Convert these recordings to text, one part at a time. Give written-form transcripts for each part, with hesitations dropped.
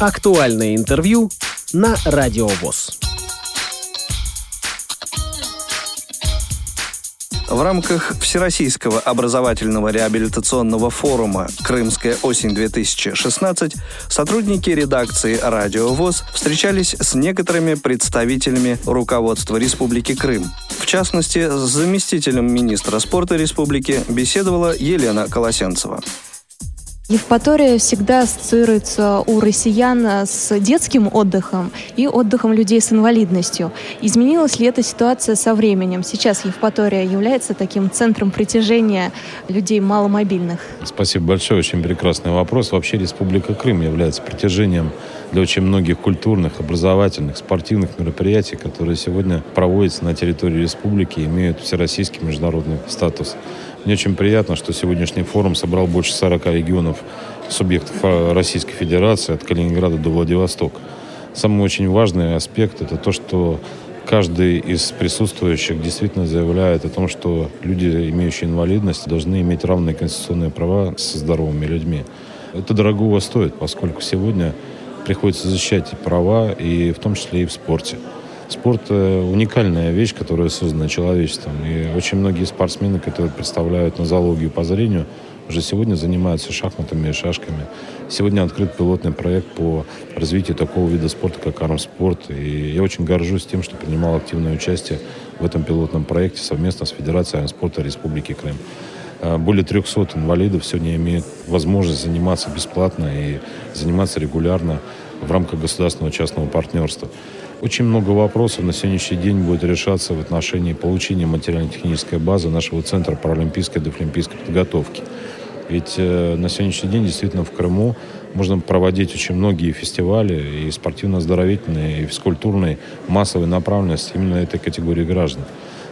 Актуальное интервью на Радио ВОС. В рамках Всероссийского образовательного реабилитационного форума «Крымская осень-2016» сотрудники редакции «Радио ВОС» встречались с некоторыми представителями руководства Республики Крым. В частности, с заместителем министра спорта республики беседовала Елена Колосенцева. Евпатория всегда ассоциируется у россиян с детским отдыхом и отдыхом людей с инвалидностью. Изменилась ли эта ситуация со временем? Сейчас Евпатория является таким центром притяжения людей маломобильных. Спасибо большое, очень прекрасный вопрос. Вообще Республика Крым является притяжением для очень многих культурных, образовательных, спортивных мероприятий, которые сегодня проводятся на территории республики и имеют всероссийский международный статус. Мне очень приятно, что сегодняшний форум собрал больше 40 регионов, субъектов Российской Федерации, от Калининграда до Владивостока. Самый очень важный аспект – это то, что каждый из присутствующих действительно заявляет о том, что люди, имеющие инвалидность, должны иметь равные конституционные права со здоровыми людьми. Это дорогого стоит, поскольку сегодня приходится защищать и права, и в том числе и в спорте. Спорт – уникальная вещь, которая создана человечеством. И очень многие спортсмены, которые представляют нозологию по зрению, уже сегодня занимаются шахматами и шашками. Сегодня открыт пилотный проект по развитию такого вида спорта, как армспорт. И я очень горжусь тем, что принимал активное участие в этом пилотном проекте совместно с Федерацией армспорта Республики Крым. Более 300 инвалидов сегодня имеют возможность заниматься бесплатно и заниматься регулярно в рамках государственного частного партнерства. Очень много вопросов на сегодняшний день будет решаться в отношении получения материально-технической базы нашего Центра паралимпийской и дефлимпийской подготовки. Ведь на сегодняшний день действительно в Крыму можно проводить очень многие фестивали и спортивно-оздоровительные, и физкультурной массовой направленности именно этой категории граждан.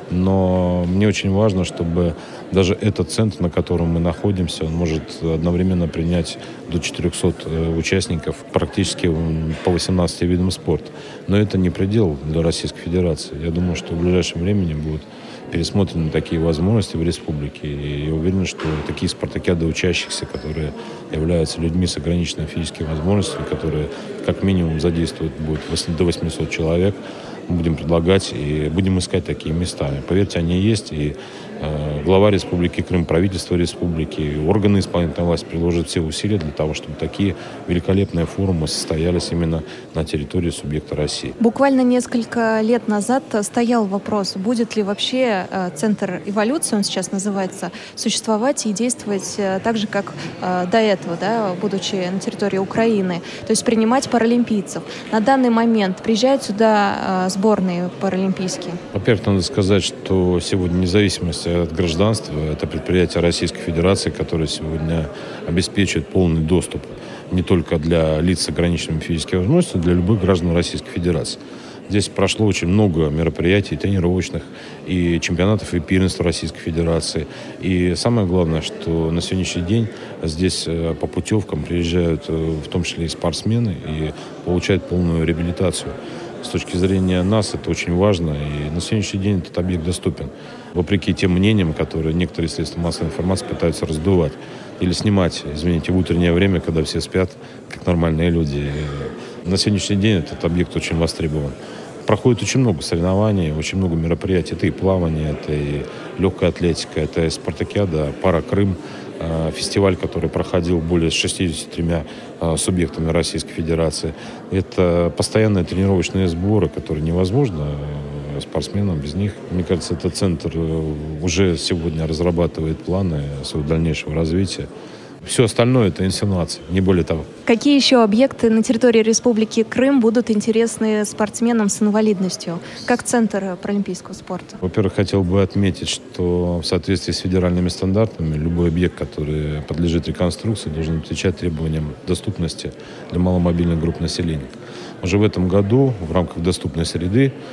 Но мне очень важно, чтобы даже этот центр, на котором мы находимся, он может одновременно принять до 400 участников практически по 18 видам спорта. Но это не предел для Российской Федерации. Я думаю, что в ближайшем времени будут пересмотрены такие возможности в республике. И я уверен, что такие спартакиады учащихся, которые являются людьми с ограниченными физическими возможностями, которые как минимум задействуют будет до 800 человек, мы будем предлагать и будем искать такие места. Поверьте, они есть, и глава Республики Крым, правительство республики, и органы исполнительной власти приложат все усилия для того, чтобы такие великолепные форумы состоялись именно на территории субъекта России. Буквально несколько лет назад стоял вопрос, будет ли вообще Центр эволюции, он сейчас называется, существовать и действовать так же, как до этого, да, будучи на территории Украины, то есть принимать паралимпийцев. На данный момент приезжают сюда сборные паралимпийские? Во-первых, надо сказать, что сегодня независимость от гражданства – это предприятие Российской Федерации, которое сегодня обеспечивает полный доступ не только для лиц с ограниченными физическими возможностями, но для любых граждан Российской Федерации. Здесь прошло очень много мероприятий тренировочных и чемпионатов и первенств Российской Федерации. И самое главное, что на сегодняшний день здесь по путевкам приезжают в том числе и спортсмены и получают полную реабилитацию. С точки зрения нас это очень важно, и на сегодняшний день этот объект доступен. Вопреки тем мнениям, которые некоторые средства массовой информации пытаются раздувать или снимать, извините, в утреннее время, когда все спят, как нормальные люди. На сегодняшний день этот объект очень востребован. Проходит очень много соревнований, очень много мероприятий. Это и плавание, это и легкая атлетика, это и спартакиада, пара-Крым, фестиваль, который проходил более 63 субъектами Российской Федерации. Это постоянные тренировочные сборы, которые невозможно спортсменам без них. Мне кажется, этот центр уже сегодня разрабатывает планы своего дальнейшего развития. Все остальное – это инсинуация, не более того. Какие еще объекты на территории Республики Крым будут интересны спортсменам с инвалидностью, как Центр паралимпийского спорта? Во-первых, хотел бы отметить, что в соответствии с федеральными стандартами любой объект, который подлежит реконструкции, должен отвечать требованиям доступности для маломобильных групп населения. Уже в этом году в рамках доступной среды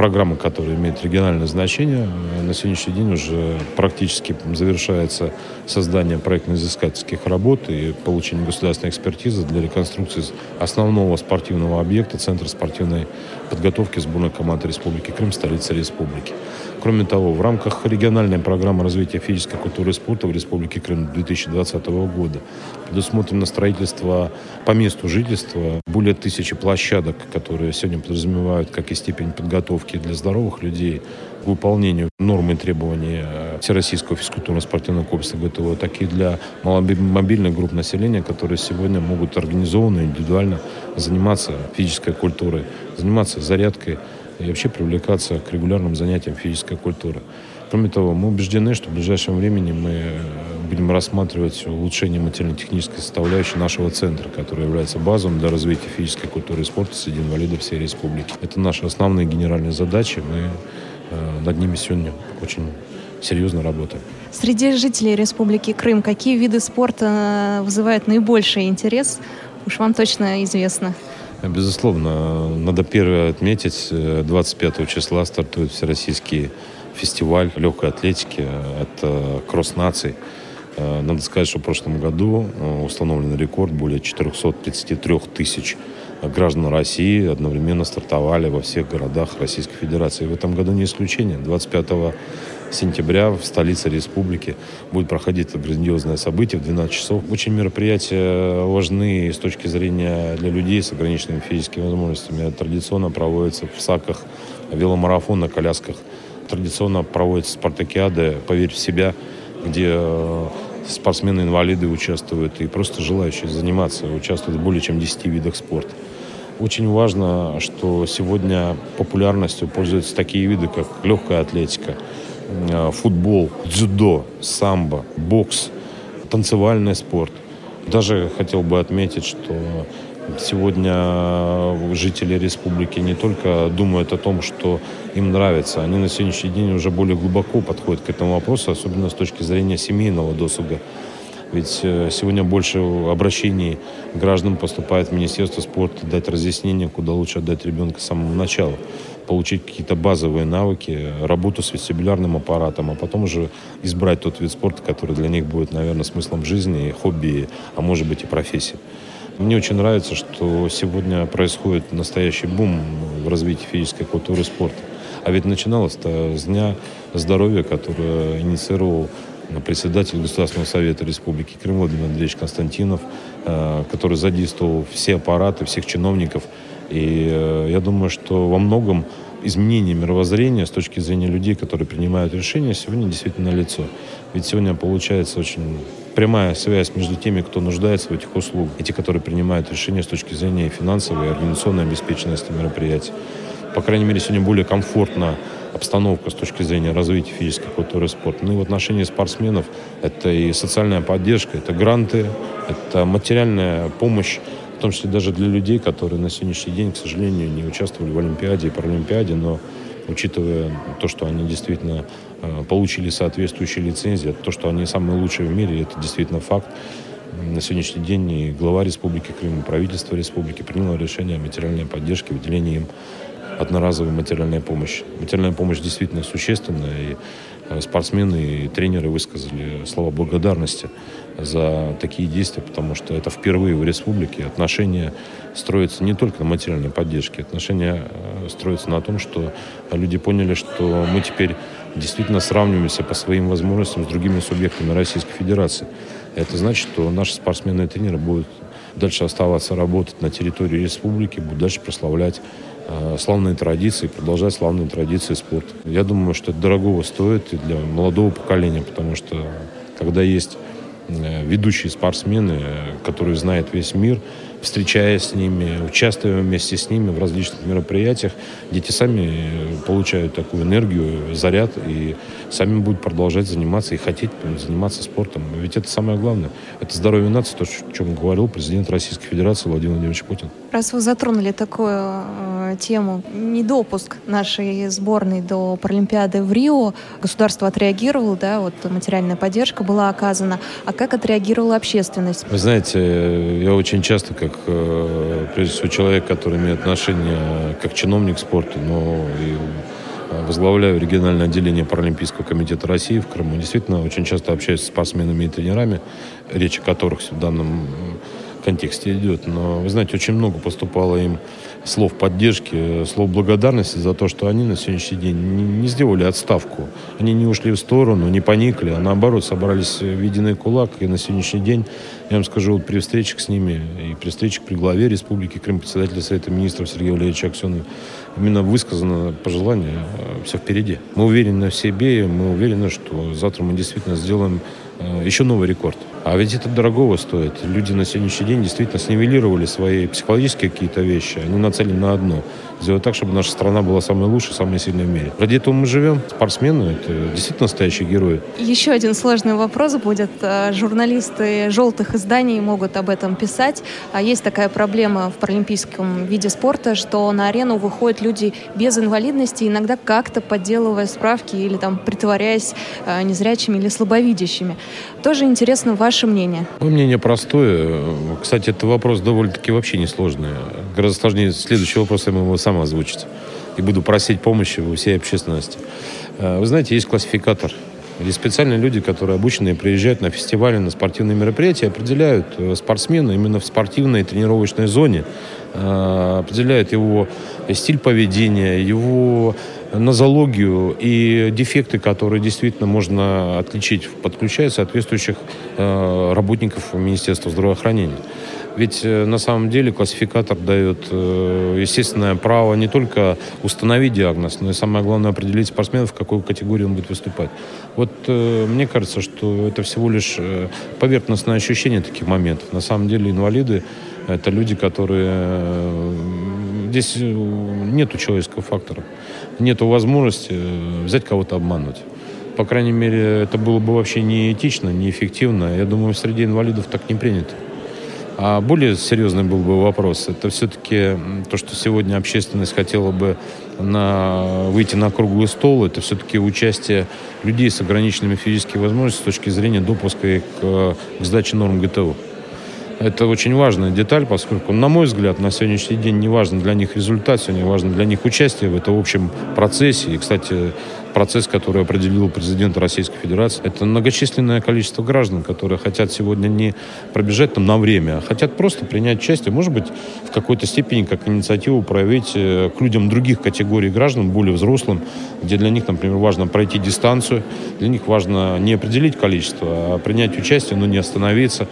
программа, которая имеет региональное значение. На сегодняшний день уже практически завершается создание проектно-изыскательских работ и получение государственной экспертизы для реконструкции основного спортивного объекта Центра спортивной подготовки сборной команды Республики Крым, столицы республики. Кроме того, в рамках региональной программы развития физической культуры и спорта в Республике Крым 2020 года предусмотрено строительство по месту жительства более 1000 площадок, которые сегодня подразумевают как и степень подготовки для здоровых людей к выполнению норм и требований Всероссийского физкультурно-спортивного комплекса ГТО, так и для маломобильных групп населения, которые сегодня могут организованно, индивидуально заниматься физической культурой, заниматься зарядкой и вообще привлекаться к регулярным занятиям физической культуры. Кроме того, мы убеждены, что в ближайшем времени мы будем рассматривать улучшение материально-технической составляющей нашего центра, который является базовым для развития физической культуры и спорта среди инвалидов всей республики. Это наши основные генеральные задачи. Мы над ними сегодня очень серьезно работаем. Среди жителей Республики Крым какие виды спорта вызывают наибольший интерес? Уж вам точно известно. Безусловно, надо первое отметить, 25 числа стартует всероссийский фестиваль легкой атлетики, это кросс наций. Надо сказать, что в прошлом году установлен рекорд, более 433 тысяч граждан России одновременно стартовали во всех городах Российской Федерации. В этом году не исключение. 25 сентября в столице республики будет проходить это грандиозное событие в 12 часов. Очень мероприятия важны с точки зрения для людей с ограниченными физическими возможностями. Традиционно проводятся в САКах веломарафон на колясках. Традиционно проводятся спартакиады «Поверь в себя», где спортсмены-инвалиды участвуют и просто желающие заниматься участвуют в более чем 10 видах спорта. Очень важно, что сегодня популярностью пользуются такие виды, как легкая атлетика, футбол, дзюдо, самбо, бокс, танцевальный спорт. Даже хотел бы отметить, что сегодня жители республики не только думают о том, что им нравится, они на сегодняшний день уже более глубоко подходят к этому вопросу, особенно с точки зрения семейного досуга. Ведь сегодня больше обращений граждан поступает в Министерство спорта дать разъяснение, куда лучше отдать ребенка с самого начала, получить какие-то базовые навыки, работу с вестибулярным аппаратом, а потом уже избрать тот вид спорта, который для них будет, наверное, смыслом жизни, хобби, а может быть и профессией. Мне очень нравится, что сегодня происходит настоящий бум в развитии физической культуры и спорта. А ведь начиналось-то с Дня здоровья, который инициировал председатель Государственного совета Республики Крым Владимир Андреевич Константинов, который задействовал все аппараты, всех чиновников. И я думаю, что во многом изменение мировоззрения с точки зрения людей, которые принимают решения, сегодня действительно налицо. Ведь сегодня получается очень прямая связь между теми, кто нуждается в этих услугах, и те, которые принимают решения с точки зрения финансовой и организационной обеспеченности мероприятий. По крайней мере, сегодня более комфортна обстановка с точки зрения развития физической культуры и спорта. Ну и в отношении спортсменов это и социальная поддержка, это гранты, это материальная помощь, в том числе даже для людей, которые на сегодняшний день, к сожалению, не участвовали в Олимпиаде и Паралимпиаде, но учитывая то, что они действительно получили соответствующие лицензии, то, что они самые лучшие в мире, это действительно факт. На сегодняшний день и глава Республики Крым, и правительство республики приняло решение о материальной поддержке, выделении им одноразовой материальной помощи. Материальная помощь действительно существенная, и спортсмены и тренеры высказали слова благодарности за такие действия, потому что это впервые в республике. Отношения строятся не только на материальной поддержке, отношения строятся на том, что люди поняли, что мы теперь действительно сравниваемся по своим возможностям с другими субъектами Российской Федерации. Это значит, что наши спортсмены и тренеры будут дальше оставаться работать на территории республики, будут дальше прославлять славные традиции, продолжать славные традиции спорта. Я думаю, что это дорогого стоит и для молодого поколения, потому что когда есть ведущие спортсмены, которые знают весь мир, встречаясь с ними, участвуя вместе с ними в различных мероприятиях, дети сами получают такую энергию, заряд и сами будут продолжать заниматься и хотеть заниматься спортом. Ведь это самое главное. Это здоровье нации, то, о чем говорил президент Российской Федерации Владимир Владимирович Путин. Раз вы затронули такую тему, недопуск нашей сборной до Паралимпиады в Рио, государство отреагировало, да, вот материальная поддержка была оказана. А как отреагировала общественность? Вы знаете, я очень часто, как прежде всего человек, который имеет отношение как чиновник к спорту, но и возглавляю региональное отделение Паралимпийского комитета России в Крыму. Действительно, очень часто общаюсь с спортсменами и тренерами, речь о которых в данном контексте идет. Но, вы знаете, очень много поступало им слов поддержки, слов благодарности за то, что они на сегодняшний день не сделали отставку. Они не ушли в сторону, не поникли, а наоборот собрались в единый кулак. И на сегодняшний день, я вам скажу, вот при встречах с ними и при встречах при главе Республики Крым, председателя Совета министров Сергея Валерьевича Аксенова, именно высказано пожелание: все впереди. Мы уверены в себе, мы уверены, что завтра мы действительно сделаем еще новый рекорд. А ведь это дорогого стоит. Люди на сегодняшний день действительно снивелировали свои психологические какие-то вещи. Они нацелены на одно: сделать так, чтобы наша страна была самой лучшей, самой сильной в мире. Ради этого мы живем. Спортсмены — это действительно настоящие герои. Еще один сложный вопрос будет. Журналисты желтых изданий могут об этом писать. А есть такая проблема в паралимпийском виде спорта, что на арену выходят люди без инвалидности, иногда как-то подделывая справки или там притворяясь незрячими или слабовидящими. Тоже интересно ваше мнение. Мое мнение простое. Кстати, это вопрос довольно-таки вообще несложный. Гораздо сложнее следующий вопрос, я могу его сам озвучить. И буду просить помощи у всей общественности. Вы знаете, есть классификатор. Есть специальные люди, которые обученные приезжают на фестивали, на спортивные мероприятия, определяют спортсмена именно в спортивной тренировочной зоне, определяют его стиль поведения, его нозологию и дефекты, которые действительно можно отличить, подключая соответствующих работников Министерства здравоохранения. Ведь на самом деле классификатор дает естественное право не только установить диагноз, но и самое главное определить спортсмена, в какой категории он будет выступать. Вот мне кажется, что это всего лишь поверхностное ощущение таких моментов. На самом деле инвалиды — это люди, которые... Здесь нету человеческого фактора. Нету возможности взять кого-то обмануть. По крайней мере, это было бы вообще не этично, не эффективно. Я думаю, среди инвалидов так не принято. А более серьезный был бы вопрос. Это все-таки то, что сегодня общественность хотела бы выйти на круглый стол. Это все-таки участие людей с ограниченными физическими возможностями с точки зрения допуска к сдаче норм ГТО. Это очень важная деталь, поскольку, на мой взгляд, на сегодняшний день не важно для них результат, сегодня важно для них участие в этом общем процессе. И, кстати, процесс, который определил президент Российской Федерации, это многочисленное количество граждан, которые хотят сегодня не пробежать там на время, а хотят просто принять участие, может быть, в какой-то степени как инициативу проявить к людям других категорий граждан, более взрослым, где для них, например, важно пройти дистанцию, для них важно не определить количество, а принять участие, но не остановиться.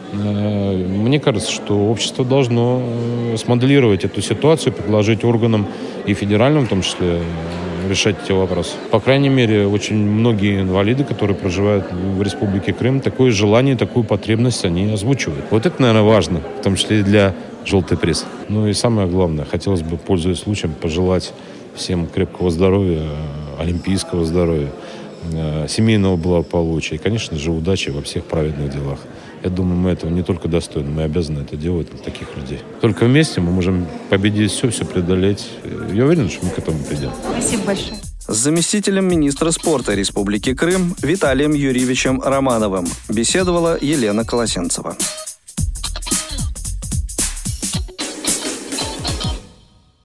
Мне кажется, что общество должно смоделировать эту ситуацию, предложить органам и федеральным, в том числе, решать эти вопросы. По крайней мере, очень многие инвалиды, которые проживают в Республике Крым, такое желание, такую потребность они озвучивают. Вот это, наверное, важно, в том числе и для желтой прессы. Ну и самое главное, хотелось бы, пользуясь случаем, пожелать всем крепкого здоровья, олимпийского здоровья, семейного благополучия и, конечно же, удачи во всех праведных делах. Я думаю, мы этого не только достойны, мы обязаны это делать для таких людей. Только вместе мы можем победить все преодолеть. Я уверен, что мы к этому придем. Спасибо большое. С заместителем министра спорта Республики Крым Виталием Юрьевичем Романовым беседовала Елена Колосенцева.